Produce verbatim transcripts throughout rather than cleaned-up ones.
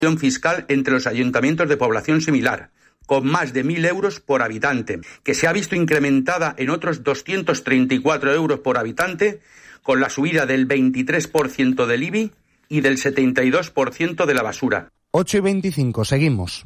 fiscal entre los ayuntamientos de población similar, con más de mil euros por habitante, que se ha visto incrementada en otros doscientos treinta y cuatro euros por habitante, con la subida del veintitrés por ciento del I B I y del setenta y dos por ciento de la basura. ocho y veinticinco, seguimos.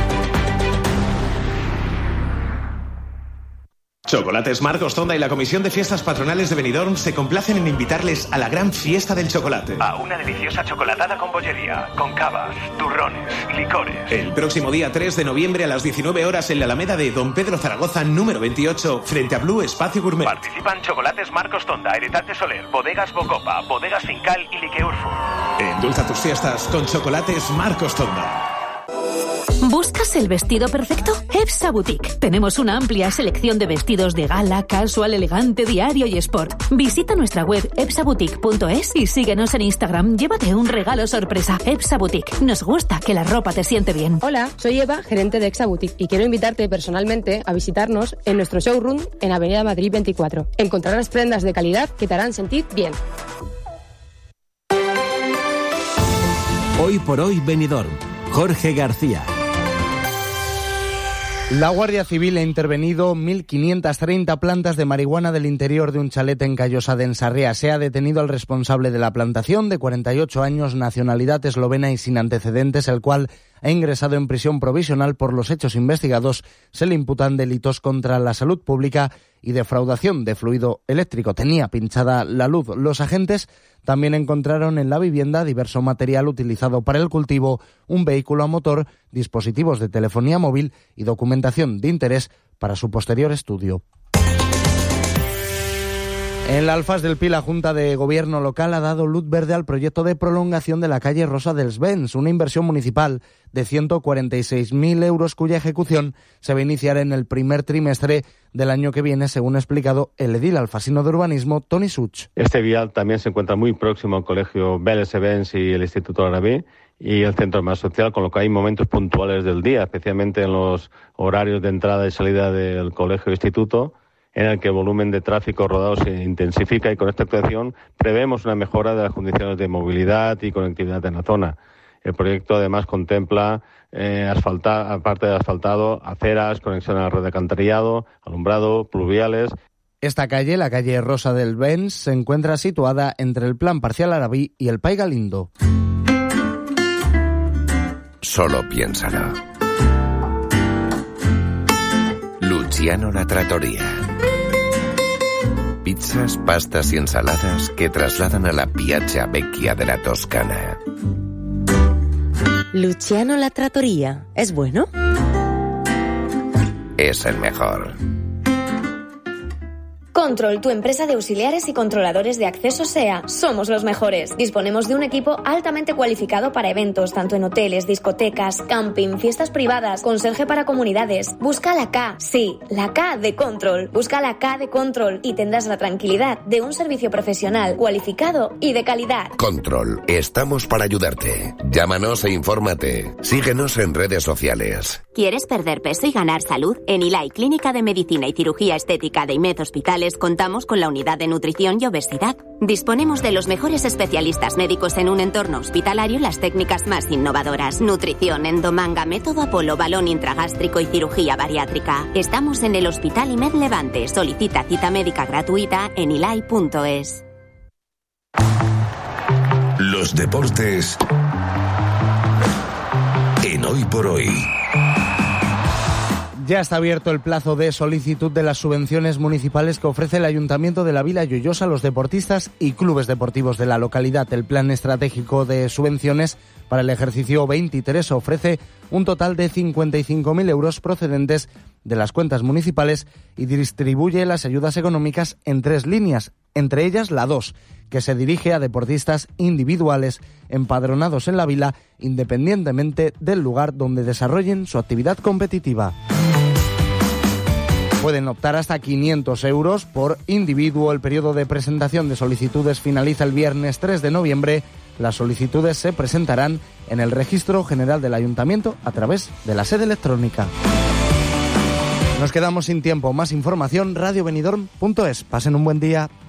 Chocolates Marcos Tonda y la Comisión de Fiestas Patronales de Benidorm se complacen en invitarles a la gran fiesta del chocolate. A una deliciosa chocolatada con bollería, con cavas, turrones, licores. El próximo día tres de noviembre a las diecinueve horas en la Alameda de Don Pedro Zaragoza, número veintiocho, frente a Blue Espacio Gourmet. Participan Chocolates Marcos Tonda, Heredate Soler, Bodegas Bocopa, Bodegas Fincal y Liqueurfo. Endulza tus fiestas con Chocolates Marcos Tonda. ¿Buscas el vestido perfecto? Epsa Boutique. Tenemos una amplia selección de vestidos de gala, casual, elegante, diario y sport. Visita nuestra web epsa boutique punto es y síguenos en Instagram. Llévate un regalo sorpresa. Epsa Boutique. Nos gusta que la ropa te siente bien. Hola, soy Eva, gerente de Epsa Boutique, y quiero invitarte personalmente a visitarnos en nuestro showroom en Avenida Madrid veinticuatro. Encontrarás prendas de calidad que te harán sentir bien. Hoy por hoy Benidorm. Jorge García. La Guardia Civil ha intervenido mil quinientas treinta plantas de marihuana del interior de un chalet en Callosa de Ensarrea. Se ha detenido al responsable de la plantación, de cuarenta y ocho años, nacionalidad eslovena y sin antecedentes, el cual ha ingresado en prisión provisional. Por los hechos investigados se le imputan delitos contra la salud pública y defraudación de fluido eléctrico. Tenía pinchada la luz. Los agentes también encontraron en la vivienda diverso material utilizado para el cultivo, un vehículo a motor, dispositivos de telefonía móvil y documentación de interés para su posterior estudio. En la Alfaz del Pi, la Junta de Gobierno local ha dado luz verde al proyecto de prolongación de la calle Rosa dels Vents, una inversión municipal de ciento cuarenta y seis mil euros cuya ejecución se va a iniciar en el primer trimestre del año que viene, según ha explicado el edil alfasino de urbanismo, Toni Such. Este vial también se encuentra muy próximo al Colegio Vélez Evans y el Instituto Arabí y el Centro Más Social, con lo que hay momentos puntuales del día, especialmente en los horarios de entrada y salida del colegio e instituto, en el que el volumen de tráfico rodado se intensifica, y con esta actuación prevemos una mejora de las condiciones de movilidad y conectividad en la zona. El proyecto además contempla, eh, asfalta, aparte de asfaltado, aceras, conexión a la red de alcantarillado, alumbrado, pluviales. Esta calle, la calle Rosa dels Vents, se encuentra situada entre el Plan Parcial Arabí y el Pai Galindo. Solo piénsalo. Luciano La Trattoria. Pizzas, pastas y ensaladas que trasladan a la Piazza Vecchia de la Toscana. Luciano La Trattoria. ¿Es bueno? Es el mejor. Control, tu empresa de auxiliares y controladores de acceso S E A. Somos los mejores. Disponemos de un equipo altamente cualificado para eventos, tanto en hoteles, discotecas, camping, fiestas privadas, conserje para comunidades. Busca la K, sí, la K de Control. Busca la K de Control y tendrás la tranquilidad de un servicio profesional, cualificado y de calidad. Control, estamos para ayudarte. Llámanos e infórmate. Síguenos en redes sociales. ¿Quieres perder peso y ganar salud? En Ilai Clínica de Medicina y Cirugía Estética de IMED Hospitales contamos con la unidad de nutrición y obesidad. Disponemos de los mejores especialistas médicos en un entorno hospitalario y las técnicas más innovadoras. Nutrición, endomanga, método Apolo, balón intragástrico y cirugía bariátrica. Estamos en el Hospital IMED Levante. Solicita cita médica gratuita en ilai punto es. Los deportes en Hoy por Hoy. Ya está abierto el plazo de solicitud de las subvenciones municipales que ofrece el Ayuntamiento de la Vila Lloyosa a los deportistas y clubes deportivos de la localidad. El Plan Estratégico de Subvenciones para el ejercicio veintitrés ofrece un total de cincuenta y cinco mil euros procedentes de las cuentas municipales y distribuye las ayudas económicas en tres líneas, entre ellas la dos, que se dirige a deportistas individuales empadronados en la Vila, independientemente del lugar donde desarrollen su actividad competitiva. Pueden optar hasta quinientos euros por individuo. El periodo de presentación de solicitudes finaliza el viernes tres de noviembre. Las solicitudes se presentarán en el Registro General del Ayuntamiento a través de la sede electrónica. Nos quedamos sin tiempo. Más información, radio benidorm punto es. Pasen un buen día.